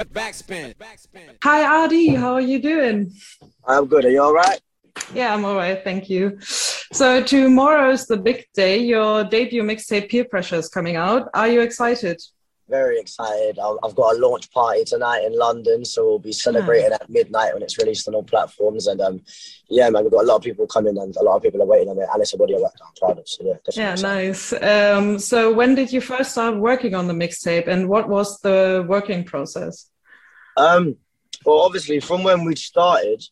Backspin. Hi, Adi. How are you doing? I'm good. Are you all right? Yeah, I'm all right. Thank you. So tomorrow's the big day. Your debut mixtape Peer Pressure is coming out. Are you excited? Very excited. I've got a launch party tonight in London, so we'll be Ah, celebrating at midnight when it's released on all platforms. And yeah, man, we've got a lot of people coming and a lot of people are waiting on it. And it's a body of work that I'm proud of. So yeah, definitely yeah, excited. nice. So when did you first start working on the mixtape, and what was the working process? Um, well, obviously, from when we started,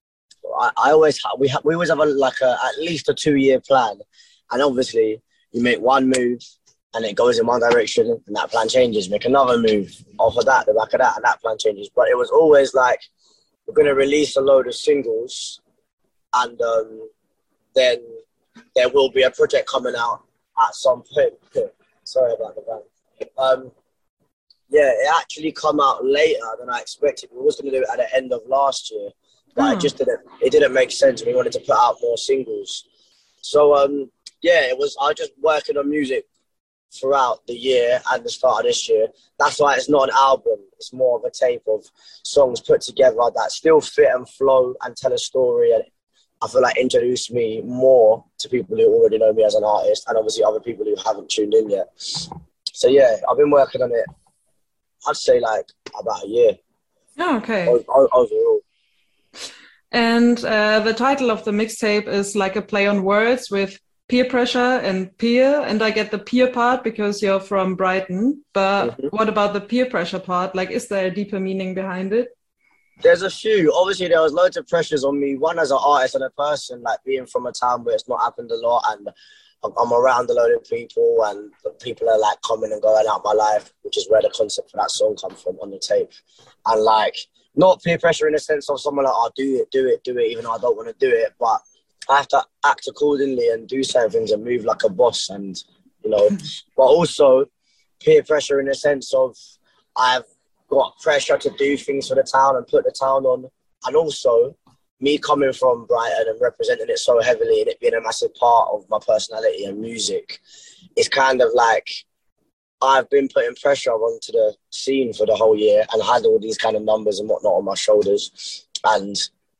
I always we always have at least a 2 year plan, and obviously you make one move and it goes in one direction, and that plan changes. Make another move off of that, the back of that, and that plan changes. But it was always like we're gonna release a load of singles, and then there will be a project coming out at some point. Sorry about the van. Yeah, it actually come out later than I expected. We was going to do it at the end of last year, but it Oh, just didn't. It didn't make sense. We wanted to put out more singles, so yeah, it was. I was just working on music throughout the year and the start of this year. That's why it's not an album. It's more of a tape of songs put together that still fit and flow and tell a story. And I feel like introduce me more to people who already know me as an artist, and obviously other people who haven't tuned in yet. So yeah, I've been working on it. I'd say like about a year oh, okay. overall. And the title of the mixtape is like a play on words with peer pressure and peer. And I get the peer part because you're from Brighton. But Mhm. what about the peer pressure part? Like, is there a deeper meaning behind it? There's a few. Obviously, there was loads of pressures on me. One as an artist and a person, like being from a town where it's not happened a lot, and I'm around a load of people, and the people are like coming and going out my life, which is where the concept for that song come from on the tape. And like, not peer pressure in the sense of someone like, "Oh, do it," even though I don't want to do it, but I have to act accordingly and do certain things and move like a boss, and you know, but also peer pressure in the sense of I've got pressure to do things for the town and put the town on. And also, me coming from Brighton and representing it so heavily and it being a massive part of my personality and music, it's kind of like I've been putting pressure onto the scene for the whole year and had all these kind of numbers and whatnot on my shoulders. And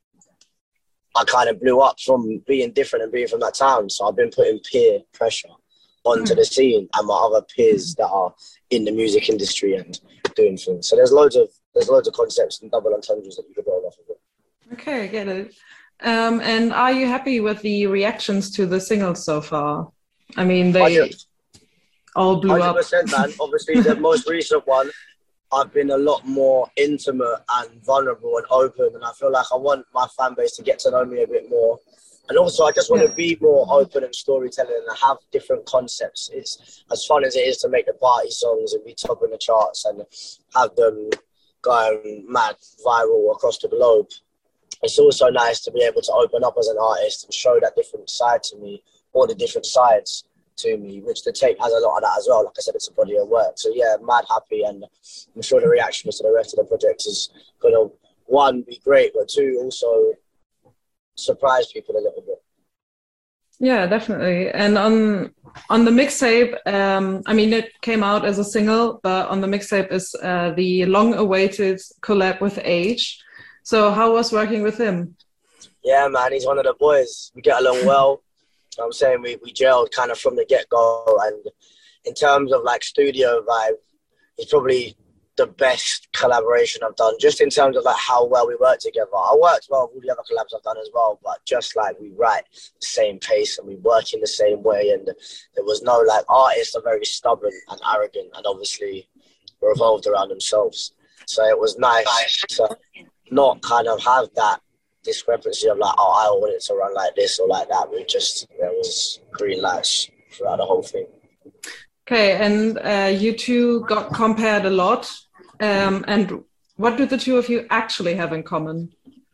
I kind of blew up from being different and being from that town. So I've been putting peer pressure onto Hmm. the scene and my other peers that are in the music industry and doing things. So there's loads of concepts and double entendres that you could roll off of it. Okay, I get it. And are you happy with the reactions to the singles so far? I mean, they 100, all blew up. 100%, man. Obviously, the most recent one, I've been a lot more intimate and vulnerable and open, and I feel like I want my fan base to get to know me a bit more. And also, I just want Yeah. to be more open and storytelling and have different concepts. It's as fun as it is to make the party songs and be top in the charts and have them going mad viral across the globe. It's also nice to be able to open up as an artist and show that different side to me, or the different sides to me, which the tape has a lot of that as well. Like I said, it's a body of work. So yeah, mad happy, and I'm sure the reaction to the rest of the project is gonna, one, be great, but two, also surprise people a little bit. Yeah, definitely. And on the mixtape, I mean, it came out as a single, but on the mixtape is the long-awaited collab with Age. So how was working with him? Yeah, man, he's one of the boys. We get along well. I'm saying we gelled kind of from the get-go, and in terms of like studio vibe, it's probably the best collaboration I've done, just in terms of like how well we work together. I worked well with all the other collabs I've done as well, but just like we write the same pace and we work in the same way, and there was no like, artists are very stubborn and arrogant and obviously revolved around themselves. So it was nice to not kind of have that discrepancy of like, oh, I want it to run like this or like that. There was green lights throughout the whole thing. Okay, and you two got compared a lot. And what do the two of you actually have in common?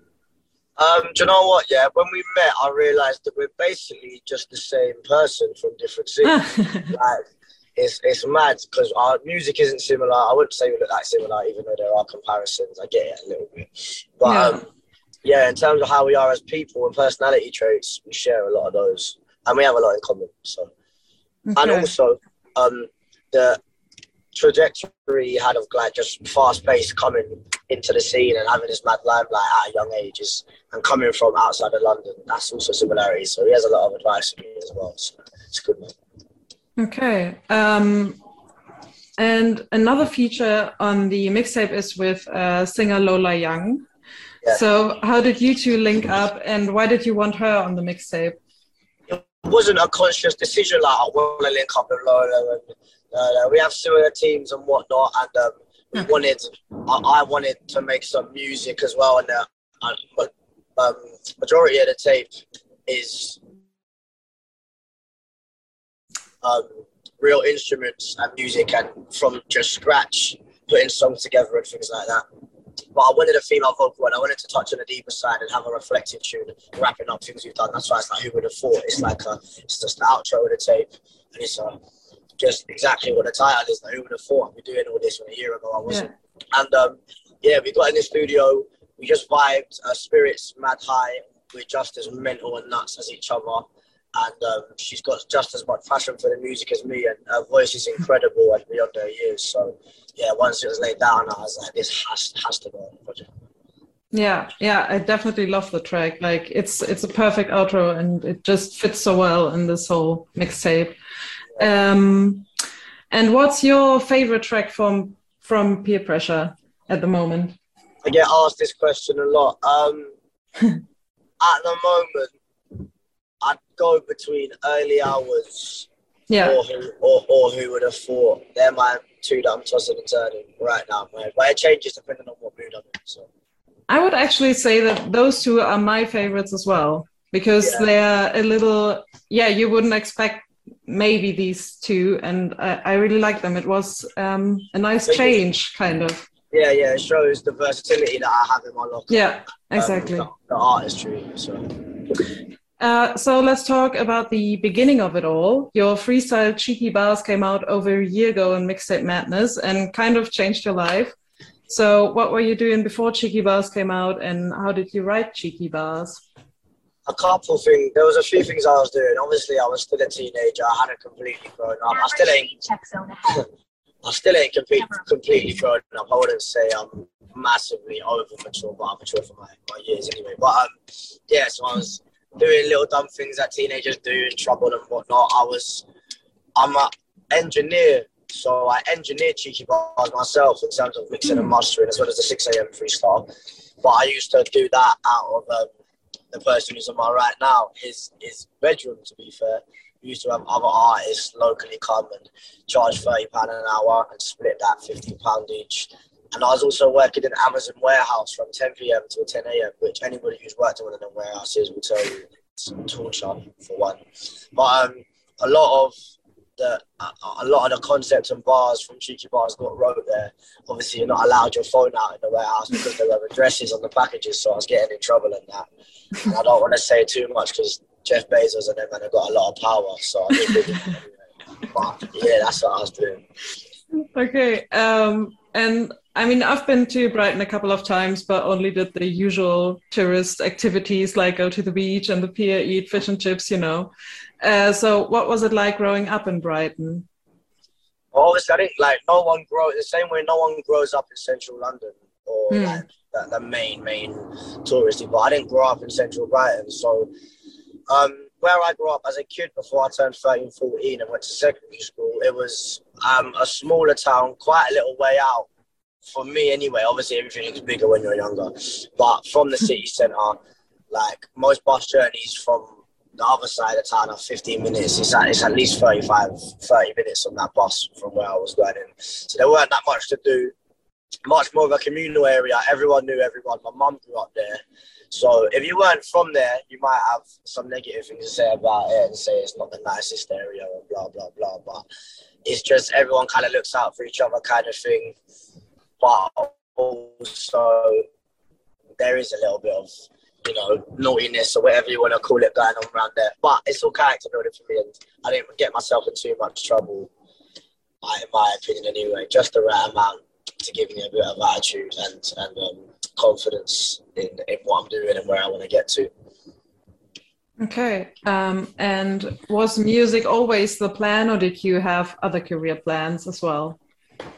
Do you know what? Yeah, when we met, I realised that we're basically just the same person from different cities. Like, it's mad because our music isn't similar. I wouldn't say we look that similar, even though there are comparisons. I get it a little bit, but Yeah. yeah, in terms of how we are as people and personality traits, we share a lot of those, and we have a lot in common. So, and Okay. also, the trajectory he had of like just fast paced coming into the scene and having this mad limelight at a young age and coming from outside of London, that's also similarities. So he has a lot of advice for me as well. So it's good, man. Okay. And another feature on the mixtape is with singer Lola Young. Yeah. So how did you two link up, and why did you want her on the mixtape? It wasn't a conscious decision, like I want to link up with Lola. And we have similar teams and whatnot, and I wanted to make some music as well, and the majority of the tape is real instruments and music, and from just scratch, putting songs together and things like that. But I wanted a female vocal, and I wanted to touch on the deeper side and have a reflective tune, wrapping up things we've done. That's why it's like, who would have thought? It's just the outro of the tape, and it's just exactly what the title is. Like, who would have thought I'd be doing all this when a year ago I wasn't? Yeah. And we got in the studio, we just vibed, spirits mad high. We're just as mental and nuts as each other. And she's got just as much passion for the music as me, and her voice is incredible and beyond her years. So yeah, once it was laid down, I was like, this has to go on the project. Yeah, I definitely love the track. Like it's a perfect outro, and it just fits so well in this whole mixtape. And what's your favorite track from Peer Pressure at the moment? I get asked this question a lot. At the moment, I'd go between Early Hours or Who Would Have Thought. They're my two that I'm tossing and turning right now, man. But it changes depending on what mood I'm in. So I would actually say that those two are my favorites as well, because they're a little, you wouldn't expect maybe these two, and I really like them. It was a nice change, kind of. Yeah, it shows the versatility that I have in my locker. Yeah, exactly. The artistry, So let's talk about the beginning of it all. Your freestyle Cheeky Bars came out over a year ago in Mixtape Madness and kind of changed your life. So what were you doing before Cheeky Bars came out, and how did you write Cheeky Bars? A couple things. There was a few things I was doing. Obviously, I was still a teenager. I hadn't completely grown up. I still ain't completely grown up. I wouldn't say I'm massively over mature, but I'm mature for my years anyway. But so I was doing little dumb things that teenagers do in trouble and whatnot. I'm an engineer, so I engineered Cheeky Bars myself in terms of mixing and mastering, as well as the 6 a.m. freestyle. But I used to do that out of the person who's on my right now, his bedroom, to be fair. We used to have other artists locally come and charge £30 an hour and split that £15 each. And I was also working in an Amazon warehouse from 10 p.m. till 10 a.m., which anybody who's worked in one of them warehouses will tell you it's torture, for one. But a lot of the concepts and bars from Cheeky Bars got wrote there. Obviously, you're not allowed your phone out in the warehouse because there were addresses on the packages, so I was getting in trouble in that. And I don't want to say too much because Jeff Bezos and them have got a lot of power, so I didn't really anyway. But yeah, that's what I was doing. Okay, and I mean, I've been to Brighton a couple of times, but only did the usual tourist activities like go to the beach and the pier, eat fish and chips, So what was it like growing up in Brighton? Well, obviously, I think no one grows up in central London or the main touristy, but I didn't grow up in central Brighton. So where I grew up as a kid before I turned 13, 14 and went to secondary school, it was a smaller town, quite a little way out. For me anyway, obviously everything looks bigger when you're younger. But from the city centre, most bus journeys from the other side of town are 15 minutes. It's at least 30 minutes on that bus from where I was going in. So there weren't that much to do. Much more of a communal area. Everyone knew everyone. My mum grew up there. So if you weren't from there, you might have some negative things to say about it and say it's not the nicest area and blah, blah, blah. But it's just everyone kind of looks out for each other kind of thing. But also there is a little bit of, naughtiness or whatever you want to call it going on around there. But it's all character building for me, and I didn't get myself in too much trouble, in my opinion anyway. Just the right amount to give me a bit of attitude and confidence in what I'm doing and where I want to get to. Okay. And was music always the plan, or did you have other career plans as well?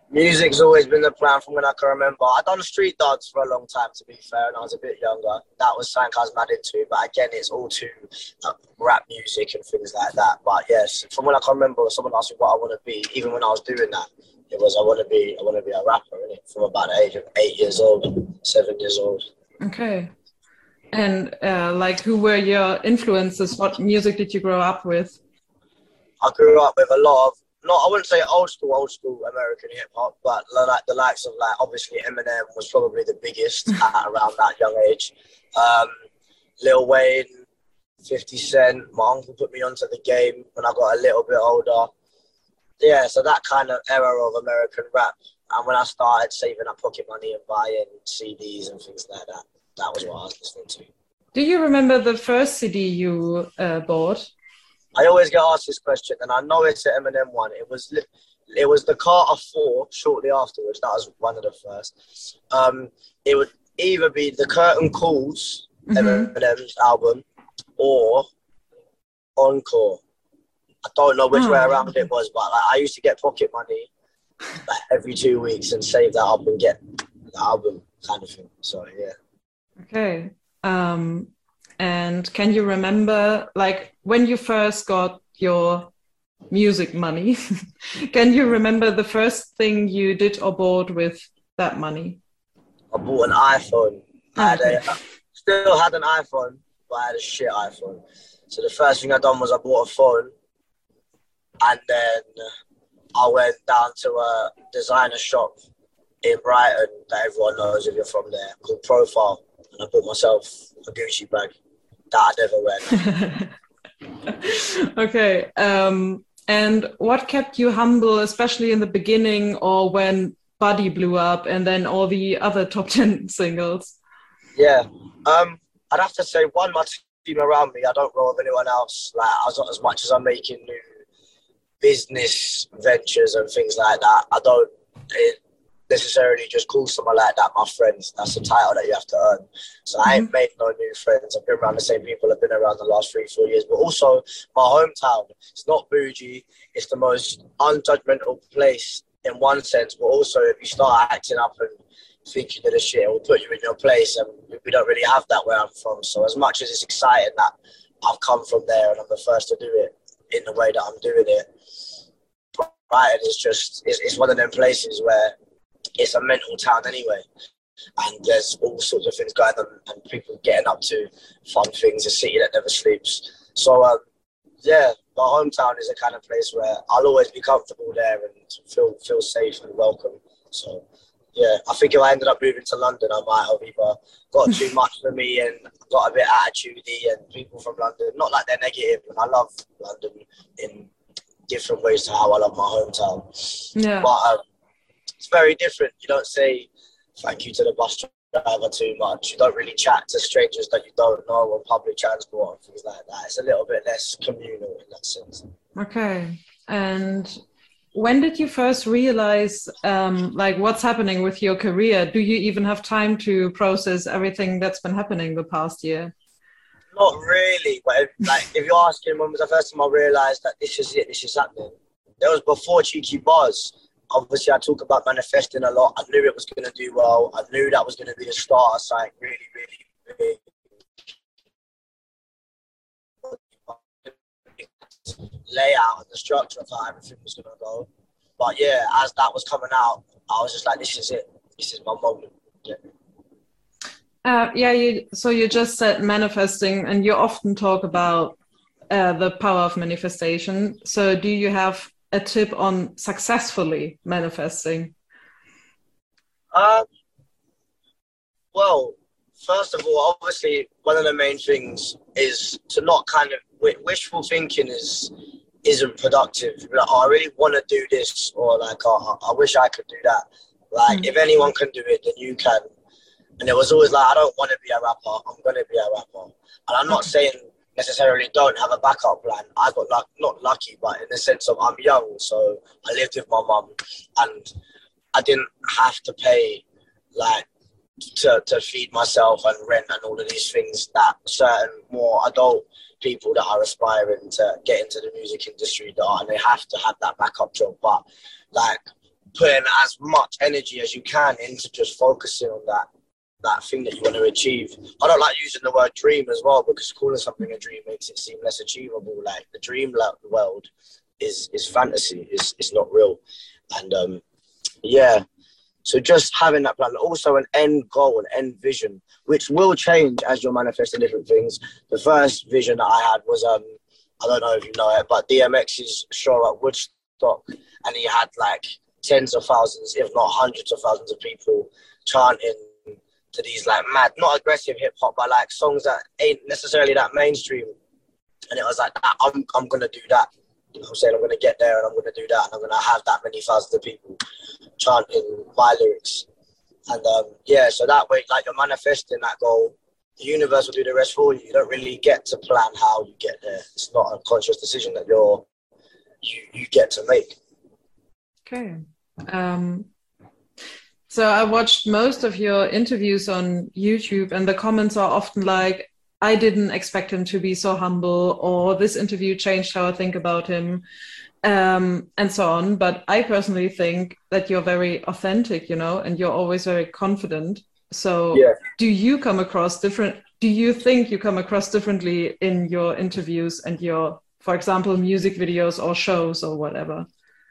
Music's always been the plan from when I can remember. I done street dance for a long time, to be fair, and I was a bit younger. That was something I was mad into, but again, it's all to rap music and things like that. But yes, from when I can remember, someone asked me what I want to be. Even when I was doing that, it was I want to be a rapper, innit? From about the age of 8 years old, 7 years old. Okay. And like, who were your influences? What music did you grow up with? I grew up with a lot of, I wouldn't say old school American hip hop, but like the likes of like obviously Eminem was probably the biggest at around that young age. Lil Wayne, 50 Cent. My uncle put me onto the game when I got a little bit older. Yeah, so that kind of era of American rap. And when I started saving up pocket money and buying CDs and things like that, that was what I was listening to. Do you remember the first CD you bought? I always get asked this question, and I know it's an Eminem one. It was the Carter 4 shortly afterwards. That was one of the first. It would either be the Curtain Calls, Eminem's album, or Encore. I don't know which way around it was, but like, I used to get pocket money like every 2 weeks and save that up and get the album kind of thing. So yeah. Okay. And can you remember, like, when you first got your music money, can you remember the first thing you did or bought with that money? I bought an iPhone. I still had an iPhone, but I had a shit iPhone. So the first thing I done was I bought a phone, and then I went down to a designer shop in Brighton that everyone knows if you're from there, called Profile, and I bought myself a Gucci bag that I never wear. Okay. And what kept you humble, especially in the beginning or when Buddy blew up and then all the other top 10 singles? Yeah. I'd have to say, one, my team around me, I don't roll with anyone else. Like, as much as I'm making new business ventures and things like that, I don't necessarily just call someone like that my friends. That's the title that you have to earn. So I ain't made no new friends. I've been around the same people I've been around the last 3-4 years. But also my hometown, it's not bougie. It's the most unjudgmental place in one sense, but also if you start acting up and thinking of the shit, it will put you in your place, and we don't really have that where I'm from. So as much as it's exciting that I've come from there and I'm the first to do it in the way that I'm doing it, Brighton is just, it's one of them places where it's a mental town anyway, and there's all sorts of things going on and people getting up to fun things, a city that never sleeps. So yeah, my hometown is a kind of place where I'll always be comfortable there and feel safe and welcome. So yeah, I think if I ended up moving to London, I might have either got too much for me and got a bit attitudey, and people from London, not like they're negative, and I love London in different ways to how I love my hometown. Yeah. But it's very different. You don't say thank you to the bus driver too much. You don't really chat to strangers that you don't know on public transport and things like that. It's a little bit less communal in that sense. Okay. And when did you first realize like what's happening with your career? Do you even have time to process everything that's been happening the past year? Not really, but if you're asking when was the first time I realised that this is it, this is happening, it was before Cheeky Bars. Obviously, I talk about manifesting a lot. I knew it was going to do well. I knew that was going to be a starter site, really, really big. Layout and the structure of how everything was going to go. But yeah, as that was coming out, I was just like, this is it. This is my moment. Yeah. So you just said manifesting, and you often talk about the power of manifestation. So do you have a tip on successfully manifesting? Well, first of all, obviously, one of the main things is to not kind of wishful thinking isn't productive. Like, oh, I really want to do this, or like, oh, I wish I could do that. Like, if anyone can do it, then you can. And it was always like, I don't want to be a rapper. I'm going to be a rapper. And I'm not saying necessarily don't have a backup plan. I got not lucky, but in the sense of I'm young, so I lived with my mum, and I didn't have to pay like to feed myself and rent and all of these things that certain more adult people that are aspiring to get into the music industry do, and they have to have that backup job. But like putting as much energy as you can into just focusing on that thing that you want to achieve. I don't like using the word dream as well, because calling something a dream makes it seem less achievable. Like the dream world is fantasy, it's not real. And yeah, so just having that plan, also an end goal, an end vision, which will change as you're manifesting different things. The first vision that I had was, I don't know if you know it, but DMX's show at Woodstock, and he had like tens of thousands, if not hundreds of thousands of people chanting to these like mad, not aggressive hip hop, but like songs that ain't necessarily that mainstream. And it was like, I'm going to do that. You know what I'm saying? I'm going to get there and I'm going to do that. And I'm going to have that many thousands of people chanting my lyrics. And yeah, so that way, like, you're manifesting that goal. The universe will do the rest for you. You don't really get to plan how you get there. It's not a conscious decision that you get to make. Okay. So I watched most of your interviews on YouTube, and the comments are often like, I didn't expect him to be so humble, or this interview changed how I think about him, and so on. But I personally think that you're very authentic, you know, and you're always very confident. So Yeah. do you think you come across differently in your interviews and your, for example, music videos or shows or whatever?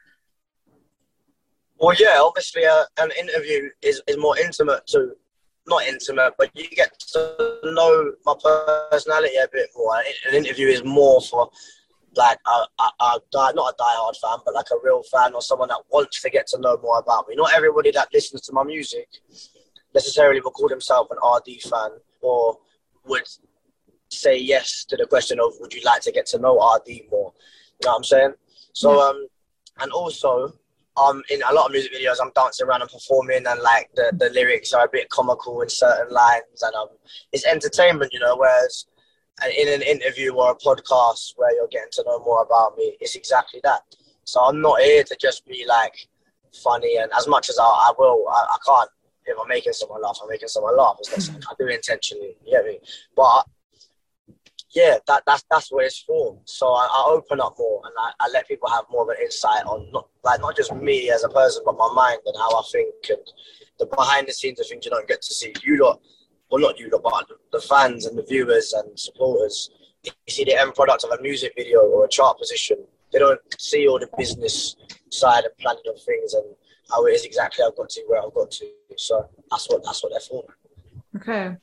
Well, yeah, obviously an interview is more intimate to, not intimate, but you get to know my personality a bit more. An interview is more for like not a diehard fan, but like a real fan or someone that wants to get to know more about me. Not everybody that listens to my music necessarily will call themselves an RD fan or would say yes to the question of, would you like to get to know RD more? You know what I'm saying? So, and also, in a lot of music videos, I'm dancing around and performing, and like the lyrics are a bit comical in certain lines, and it's entertainment, you know, whereas in an interview or a podcast where you're getting to know more about me, it's exactly that. So I'm not here to just be like funny, and as much as I can't, if I'm making someone laugh, I'm making someone laugh. It's not something I do intentionally, you get me? But yeah, that's what it's for. So I open up more, and I let people have more of an insight on not just me as a person, but my mind and how I think, and the behind the scenes of things you don't get to see. You lot, well, not you lot, but the fans and the viewers and supporters, you see the end product of a music video or a chart position. They don't see all the business side and planning of things and how it is exactly I've got to where I've got to. So that's what they're for. Okay.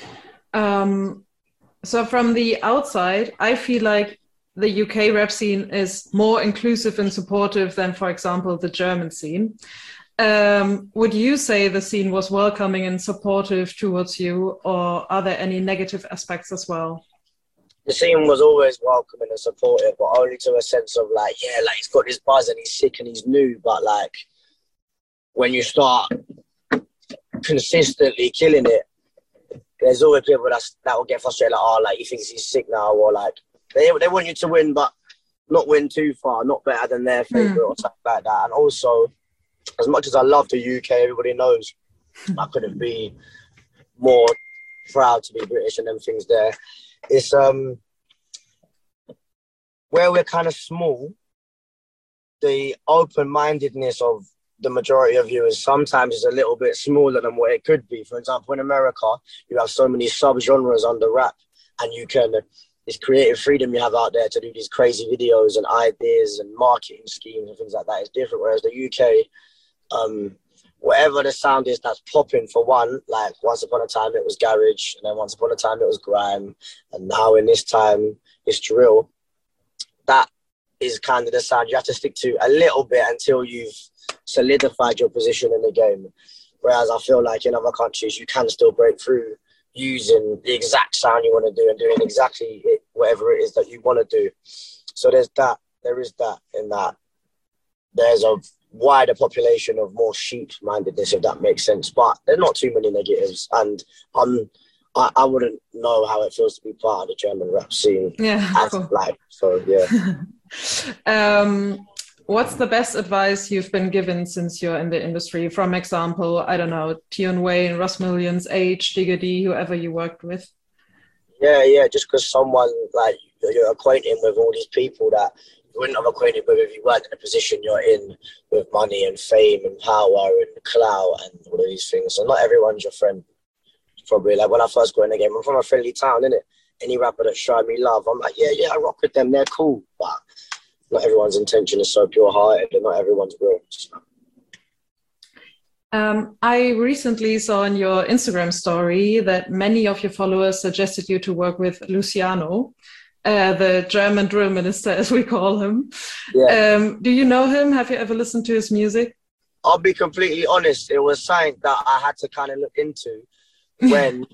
So from the outside, I feel like the UK rap scene is more inclusive and supportive than, for example, the German scene. Would you say the scene was welcoming and supportive towards you, or are there any negative aspects as well? The scene was always welcoming and supportive, but only to a sense of like, yeah, like he's got this buzz and he's sick and he's new, but like when you start consistently killing it, there's always people that will get frustrated, like, oh, like, he thinks he's sick now, or like, they want you to win, but not win too far, not better than their favourite or something like that. And also, as much as I love the UK, everybody knows I couldn't be more proud to be British and them things there. It's where we're kind of small, the open-mindedness of the majority of viewers sometimes is a little bit smaller than what it could be. For example, in America, you have so many sub-genres under rap, and you can, this creative freedom you have out there to do these crazy videos and ideas and marketing schemes and things like that is different. Whereas the UK, whatever the sound is that's popping, for one, like once upon a time it was garage, and then once upon a time it was grime, and now in this time it's drill. That is kind of the sound you have to stick to a little bit until you've solidified your position in the game. Whereas I feel like in other countries you can still break through using the exact sound you want to do and doing exactly whatever it is that you want to do. So there is that in that there's a wider population of more sheep-mindedness, if that makes sense, but there's not too many negatives, and I wouldn't know how it feels to be part of the German rap scene. Yeah, cool. So yeah. What's the best advice you've been given since you're in the industry? From example, I don't know, Tion Wayne, Russ Millions, H, Digga D, whoever you worked with. Yeah. Just because someone like you're acquainted with all these people that wouldn't have acquainted with if you weren't in the position you're in with money and fame and power and clout and all of these things. So not everyone's your friend. Probably like when I first got in the game, I'm from a friendly town, innit? Any rapper that showed me love, I'm like, yeah, I rock with them, they're cool. But not everyone's intention is so pure-hearted and not everyone's real. So. I recently saw in your Instagram story that many of your followers suggested you to work with Luciano, the German drill minister, as we call him. Yeah. Do you know him? Have you ever listened to his music? I'll be completely honest. It was something that I had to kind of look into when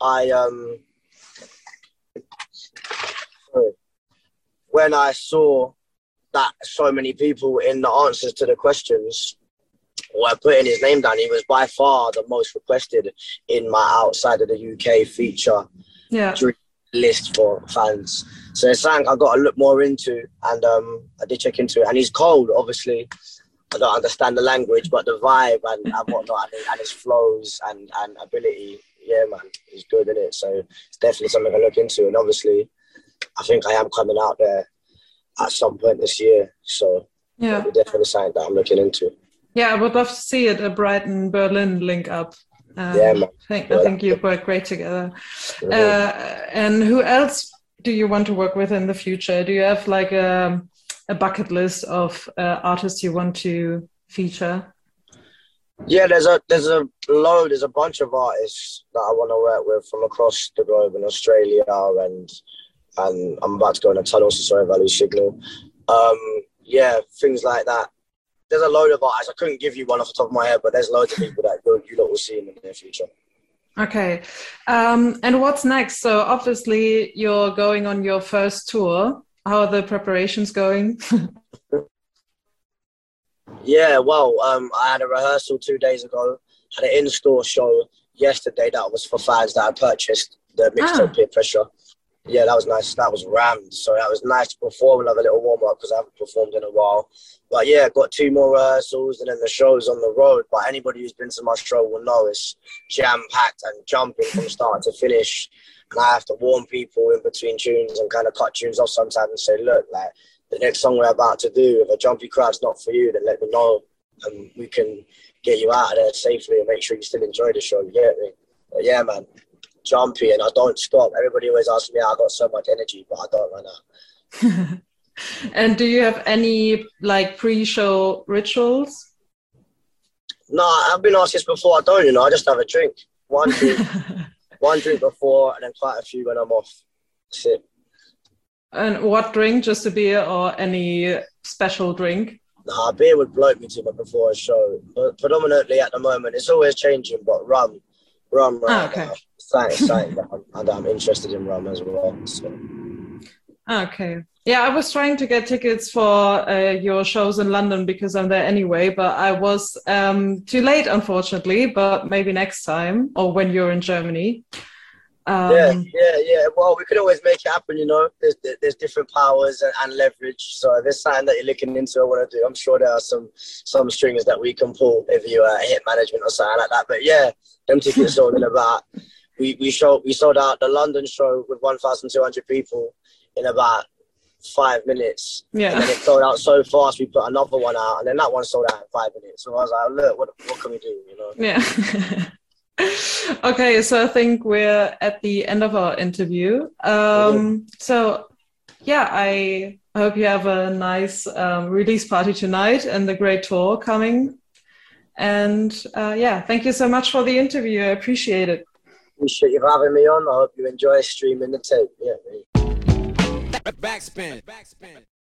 when I saw that so many people in the answers to the questions were putting his name down. He was by far the most requested in my outside of the UK feature list for fans. So it's something I got to look more into, and I did check into it. And he's cold, obviously. I don't understand the language, but the vibe and whatnot, and his flows and ability, yeah, man, he's good in it. So it's definitely something I look into. And obviously, I think I am coming out there at some point this year. So yeah, definitely something that I'm looking into. Yeah, I would love to see it, a Brighton Berlin link up. Yeah, man. I think you work great together. And who else do you want to work with in the future? Do you have like a bucket list of artists you want to feature? Yeah, there's a bunch of artists that I want to work with from across the globe in Australia, and I'm about to go on a tunnel, so sorry if I lose signal. Yeah, things like that. There's a load of artists. I couldn't give you one off the top of my head, but there's loads of people that you lot will see in the near future. Okay. And what's next? So obviously you're going on your first tour. How are the preparations going? Yeah, well, I had a rehearsal 2 days ago, had an in-store show yesterday that was for fans that had purchased the mixtape Peer Pressure. Yeah, that was nice. That was rammed. So that was nice to perform and have a little warm-up because I haven't performed in a while. But yeah, got 2 more rehearsals and then the show's on the road. But anybody who's been to my show will know it's jam-packed and jumping from start to finish. And I have to warn people in between tunes and kind of cut tunes off sometimes and say, look, like, the next song we're about to do, if a jumpy crowd's not for you, then let me know and we can get you out of there safely and make sure you still enjoy the show. You get me? But yeah, man, jumpy and I don't stop. Everybody always asks me, I got so much energy, but I don't run out. And do you have any like pre-show rituals? No, I've been asked this before. I don't, I just have a drink. One drink before and then quite a few when I'm off. That's it. And what drink? Just a beer or any special drink? Nah, beer would bloat me too much before a show. But predominantly at the moment, it's always changing, but rum. Okay. Something that I'm interested in rum as well. So. Okay. Yeah, I was trying to get tickets for your shows in London because I'm there anyway, but I was too late, unfortunately, but maybe next time or when you're in Germany. Yeah. Well, we can always make it happen, There's different powers and leverage. So if there's something that you're looking into, I want to do. I'm sure there are some strings that we can pull if you hit management or something like that. But yeah, them tickets sold in about. We sold out the London show with 1,200 people in about 5 minutes. Yeah. And then it sold out so fast. We put another one out, and then that one sold out in 5 minutes. So I was like, look, what can we do? Yeah. Okay, so I think we're at the end of our interview. So, yeah, I hope you have a nice release party tonight and the great tour coming. And yeah, thank you so much for the interview. I appreciate it. Appreciate you for having me on. I hope you enjoy streaming the tape. Yeah. Backspin.